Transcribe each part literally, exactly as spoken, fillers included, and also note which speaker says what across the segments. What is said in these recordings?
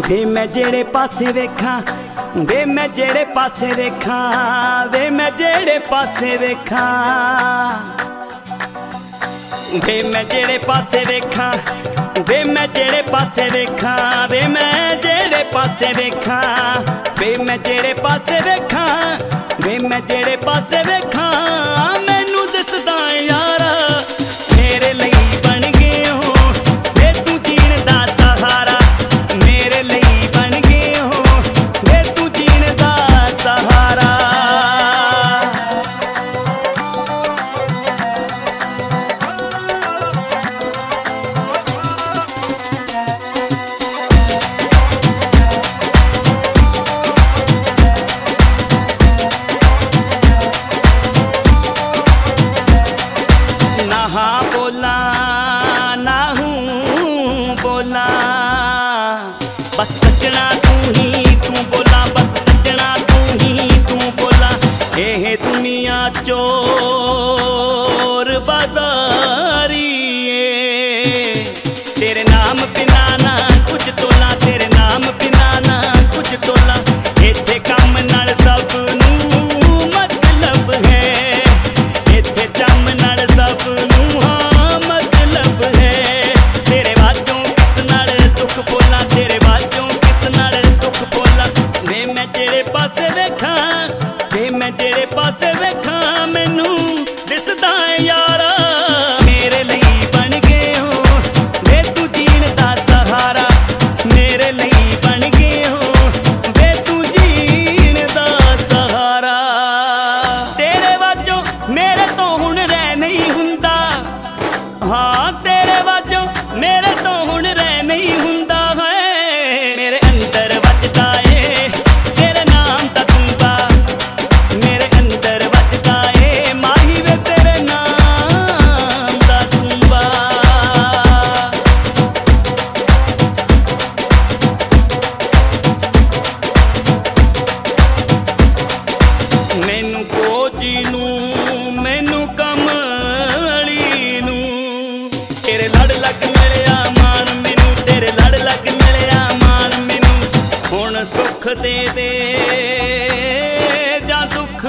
Speaker 1: ਵੇ ਮੈਂ ਜਿਹੜੇ ਪਾਸੇ ਵੇਖਾਂ, ਵੇ ਮੈਂ ਜਿਹੜੇ ਪਾਸੇ ਵੇਖਾਂ, ਵੇ ਮੈਂ ਜਿਹੜੇ ਪਾਸੇ ਵੇਖਾਂ, ਵੇ ਮੈਂ ਜਿਹੜੇ ਪਾਸੇ ਵੇਖਾਂ, ਵੇ ਮੈਂ ਜਿਹੜੇ ਪਾਸੇ ਵੇਖਾਂ, ਵੇ ਮੈਂ ਜਿਹੜੇ ਪਾਸੇ ਵੇਖਾਂ, ਵੇ ਮੈਂ ਜਿਹੜੇ ਪਾਸੇ ਵੇਖਾਂ, ਵੇ ਮੈਂ ਜਿਹੜੇ ਪਾਸੇ ਵੇਖਾਂ, ਮੈਨੂੰ ਦਿਸਦਾ ਯਾਰਾ ਮੇਰੇ ਲਈ ਬਣ ਗਏ ਹੋ ਵੇ ਤੂੰ ਜੀਣ ਦਾ ਸਹਾਰਾ, ਮੇਰੇ ਲਈ ਬਣ ਗਏ ਹੋ ਵੇ ਤੂੰ ਜੀਣ ਦਾ ਸਹਾਰਾ। हाँ बोला ना हूँ बोला बस सजना तू ही तू बोला, बस सजना तू ही तू बोला। ये दुनिया चोर बाजारी तेरे नाम बिना ना कुछ तोला, तेरे नाम बिना ना कुछ तोला। इत्थे काम नाल सब नूं मतलब है, इत्थे चम नाल सब ਜਿਹੜੇ ਪਾਸੇ ਵੇਖਾਂ ਮੈਨੂੰ ਦਿਸਦਾ ਯਾਰਾ ਮੇਰੇ ਲਈ ਬਣ ਗਏ ਹੋ ਵੇ ਤੂੰ ਜੀਣ ਦਾ ਸਹਾਰਾ, ਮੇਰੇ ਲਈ ਬਣ ਗਏ ਹੋ ਵੇ ਤੂੰ ਜੀਣ ਦਾ ਸਹਾਰਾ। ਤੇਰੇ ਵਾਜੋਂ ਮੇਰੇ ਤੋਂ ਹੁਣ ਰਹਿ ਨਹੀਂ ਹੁੰਦਾ, ਹਾਂ ਤੇਰੇ ਵਾਜੋਂ ਮੇਰੇ ਤੋਂ ਹੁਣ ਰਹਿ ਨਹੀਂ ਹੁੰਦਾ ਹੈ। ਮੇਰੇ ਅੰਦਰ ਵੱਜਦਾ ਏ ਤੇਰੇ ਨਾਮ ਦਾ ਤੂੰਬਾ, ਮੇਰੇ ਅੰਦਰ ਵੱਜਦਾ ਏ ਮਾਹੀ ਵੇ ਤੇਰੇ ਨਾਮ ਦਾ ਤੂੰਬਾ। ਮੈਨੂੰ ਕੋਜੀ ਨੂੰ ਮੈਨੂੰ ਕਮਲੀ ਨੂੰ ਤੇਰੇ ਲੜ ਲੱਗ ਮਿਲਿਆ ਮਾਣ ਮੈਨੂੰ, ਤੇਰੇ ਲੜ ਲੱਗ ਮਿਲਿਆ ਮਾਣ ਮੈਨੂੰ। ਹੁਣ ਸੁੱਖ ਦੇ ਦੇ ਜਾਂ ਦੁੱਖ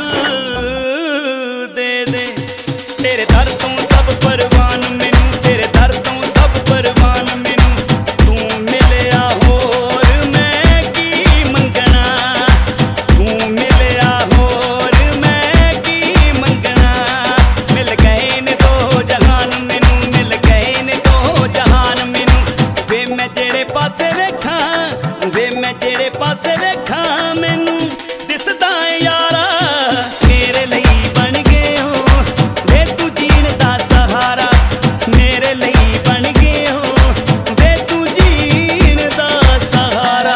Speaker 1: ਦੇ ਦੇ, ਤੇਰੇ ਦਰ ਤੋਂ ਸਭ ਪਰਵਾਨ ਮੈਨੂੰ, ਤੇਰੇ ਦਰ ਤੋਂ ਸਭ ਪਰਵਾਨ ਮੈਨੂੰ। ਤੂੰ ਮਿਲਿਆ ਹੋਰ ਮੈਂ ਕੀ ਮੰਗਣਾ, ਤੂੰ ਮਿਲਿਆ ਹੋਰ ਮੈਂ ਕੀ ਮੰਗਣਾ। ਮਿਲ ਗਏ ਨੇ ਦੋ ਜਹਾਨ ਮੈਨੂੰ, ਮਿਲ ਗਏ ਨੇ ਦੋ ਜਹਾਨ ਮੈਨੂੰ। ਵੇ ਮੈਂ ਜਿਹੜੇ ਪਾਸੇ ਵੇਖਾਂ, ਵੇ ਮੈਂ ਜਿਹੜੇ ਪਾਸੇ ਵੇਖਾਂ ਮੈਨੂੰ ਦਿਸਦਾ ਯਾਰਾ ਮੇਰੇ ਲਈ ਬਣ ਗਏ ਹੋ ਵੇ ਤੂੰ ਜੀਣ ਦਾ ਸਹਾਰਾ, ਮੇਰੇ ਲਈ ਬਣ ਗਏ ਹੋ ਵੇ ਤੂੰ ਜੀਣ ਦਾ ਸਹਾਰਾ।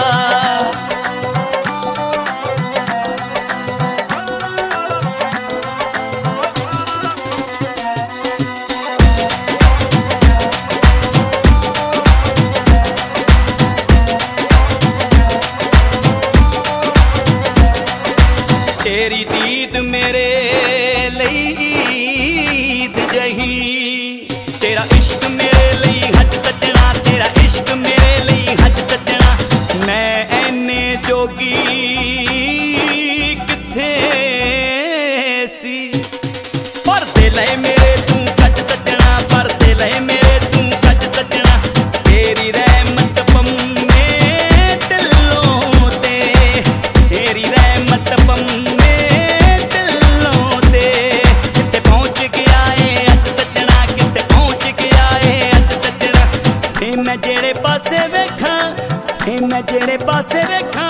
Speaker 1: तेरी दीद मेरे ਲਈ ईद जही, तेरा इश्क मेरे ਲਈ हज सजना, तेरा इश्क मेरे ਲਈ हज सजना। मैं ऐने जोगी किथे सी परदे लए मेरे तू कज सजना, परदे लए मेरे तू कज सजना। तेरी रहमत पम्मे दिलों ते, तेरी रहमत पम्मे मैं जेड़े पासे वेखां, मैं जेड़े पासे वेखां